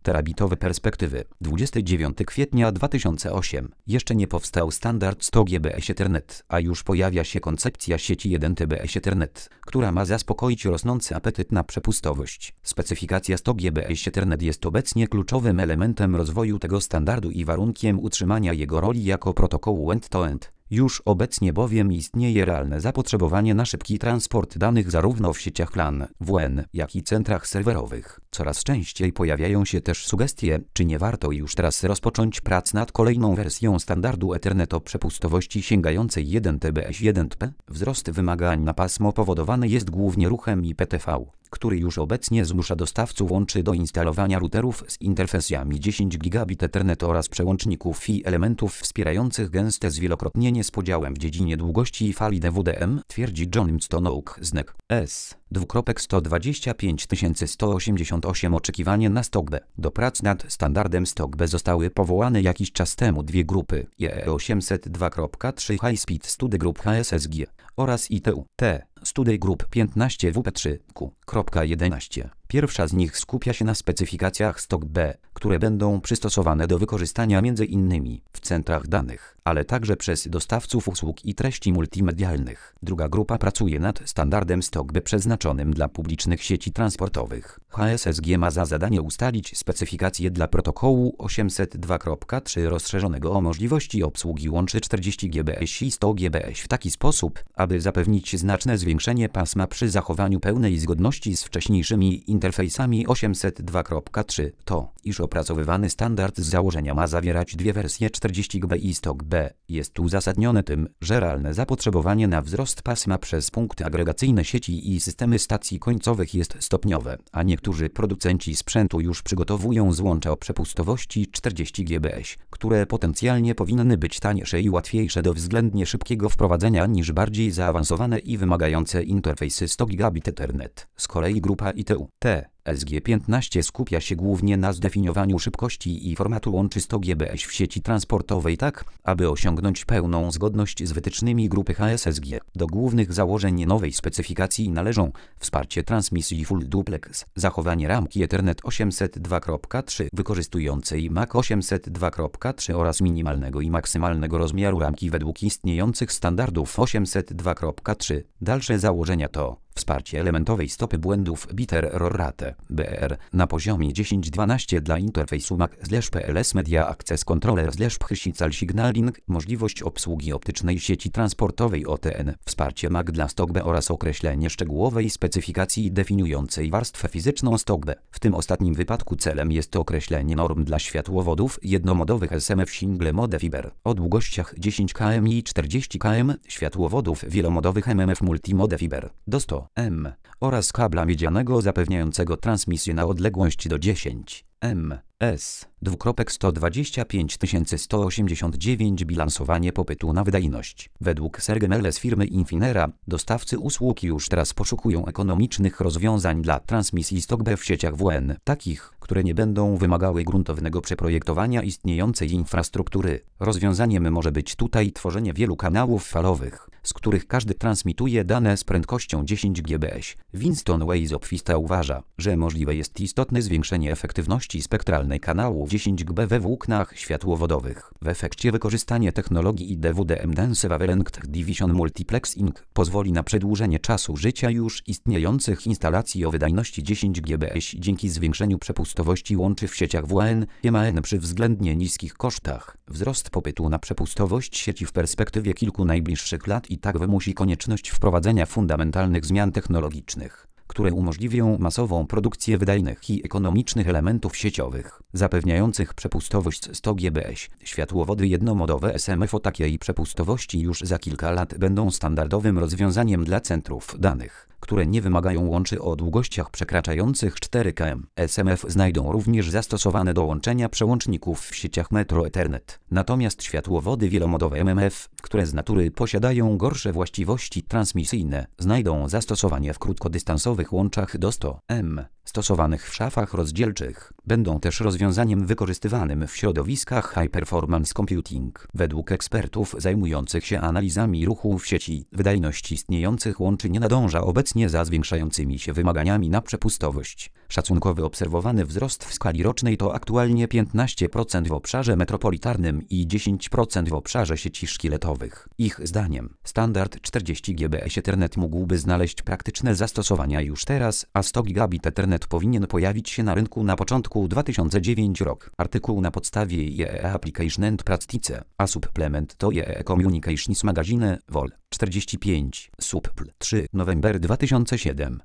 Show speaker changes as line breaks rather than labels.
terabitowe perspektywy. 29 kwietnia 2008. Jeszcze nie powstał standard 100 Gbps Ethernet, a już pojawia się koncepcja sieci 1 TBS Ethernet, która ma zaspokoić rosnący apetyt na przepustowość. Specyfikacja 100 Gbps Ethernet jest obecnie kluczowym elementem rozwoju tego standardu i warunkiem utrzymania jego roli jako protokołu end-to-end. Już obecnie bowiem istnieje realne zapotrzebowanie na szybki transport danych zarówno w sieciach LAN, WLAN, jak i centrach serwerowych. Coraz częściej pojawiają się też sugestie, czy nie warto już teraz rozpocząć prac nad kolejną wersją standardu Ethernet o przepustowości sięgającej 1 TBS 1P. Wzrost wymagań na pasmo powodowany jest głównie ruchem IPTV, który już obecnie zmusza dostawców łączy do instalowania routerów z interfejsami 10 gigabit Ethernet oraz przełączników i elementów wspierających gęste zwielokrotnienie z podziałem w dziedzinie długości fali DWDM, twierdzi John Stonoke z NEC. S.125188 Oczekiwanie na STOCK-B. Do prac nad standardem STOCK-B zostały powołane jakiś czas temu dwie grupy IE802.3 High Speed Study Group HSSG oraz ITU-T Study Group 15WP3Q.11. Pierwsza z nich skupia się na specyfikacjach STOCK-B, które będą przystosowane do wykorzystania m.in. w centrach danych, ale także przez dostawców usług i treści multimedialnych. Druga grupa pracuje nad standardem STOCK-B przeznaczonym dla publicznych sieci transportowych. HSSG ma za zadanie ustalić specyfikacje dla protokołu 802.3 rozszerzonego o możliwości obsługi łączy 40 Gbps i 100 Gbps w taki sposób, aby zapewnić znaczne zwiększenie pasma przy zachowaniu pełnej zgodności z wcześniejszymi interfejsami 802.3. To, iż opracowywany standard z założenia ma zawierać dwie wersje 40 GB i STOCK-B, jest uzasadnione tym, że realne zapotrzebowanie na wzrost pasma przez punkty agregacyjne sieci i systemy stacji końcowych jest stopniowe, a niektórzy producenci sprzętu już przygotowują złącza o przepustowości 40 Gbps, które potencjalnie powinny być tańsze i łatwiejsze do względnie szybkiego wprowadzenia niż bardziej zaawansowane i wymagające interfejsy 100 Gigabit Ethernet. Z kolei grupa ITU-T SG15 skupia się głównie na zdefiniowaniu szybkości i formatu łączy 100 Gbps w sieci transportowej tak, aby osiągnąć pełną zgodność z wytycznymi grupy HSSG. Do głównych założeń nowej specyfikacji należą wsparcie transmisji Full Duplex, zachowanie ramki Ethernet 802.3 wykorzystującej MAC 802.3 oraz minimalnego i maksymalnego rozmiaru ramki według istniejących standardów 802.3. Dalsze założenia to wsparcie elementowej stopy błędów Bit Error Rate (BER) na poziomie 10.12 dla interfejsu MAC/PLS Media Access Controller/Physical Signaling, możliwość obsługi optycznej sieci transportowej OTN, wsparcie MAC dla STOCK-B oraz określenie szczegółowej specyfikacji definiującej warstwę fizyczną STOCK-B. W tym ostatnim wypadku celem jest określenie norm dla światłowodów jednomodowych SMF Single Mode Fiber o długościach 10 km i 40 km, światłowodów wielomodowych MMF Multimode Fiber do 100 m oraz kabla miedzianego zapewniającego transmisję na odległość do 10 m. S.125189 Bilansowanie popytu na wydajność. Według Sergenele z firmy Infinera, dostawcy usług już teraz poszukują ekonomicznych rozwiązań dla transmisji STOCK-B w sieciach WLAN, takich, które nie będą wymagały gruntownego przeprojektowania istniejącej infrastruktury. Rozwiązaniem może być tutaj tworzenie wielu kanałów falowych, z których każdy transmituje dane z prędkością 10 Gbps. Winston Weisopfista uważa, że możliwe jest istotne zwiększenie efektywności spektralnej kanału 10 GB we włóknach światłowodowych. W efekcie wykorzystanie technologii IDWDM Dense Wavelength Division Multiplexing pozwoli na przedłużenie czasu życia już istniejących instalacji o wydajności 10 Gbps dzięki zwiększeniu przepustowości łączy w sieciach WLAN (MAN) przy względnie niskich kosztach. Wzrost popytu na przepustowość sieci w perspektywie kilku najbliższych lat i tak wymusi konieczność wprowadzenia fundamentalnych zmian technologicznych, które umożliwią masową produkcję wydajnych i ekonomicznych elementów sieciowych, zapewniających przepustowość 100 Gbps. Światłowody jednomodowe SMF o takiej przepustowości już za kilka lat będą standardowym rozwiązaniem dla centrów danych, które nie wymagają łączy o długościach przekraczających 4 km. SMF znajdą również zastosowane do łączenia przełączników w sieciach Metro Ethernet. Natomiast światłowody wielomodowe MMF, które z natury posiadają gorsze właściwości transmisyjne, znajdą zastosowanie w krótkodystansowych łączach do 100 m. stosowanych w szafach rozdzielczych, będą też rozwiązaniem wykorzystywanym w środowiskach High Performance Computing. Według ekspertów zajmujących się analizami ruchu w sieci, wydajność istniejących łączy nie nadąża obecnie za zwiększającymi się wymaganiami na przepustowość. Szacunkowy obserwowany wzrost w skali rocznej to aktualnie 15% w obszarze metropolitarnym i 10% w obszarze sieci szkieletowych. Ich zdaniem standard 40 Gbps Ethernet mógłby znaleźć praktyczne zastosowania już teraz, a 100 Gigabit Ethernet powinien pojawić się na rynku na początku 2009 rok. Artykuł na podstawie IEEE Application and Practice, a supplement to IEEE Communications Magazine, Vol. 45, Suppl. 3, November 2007.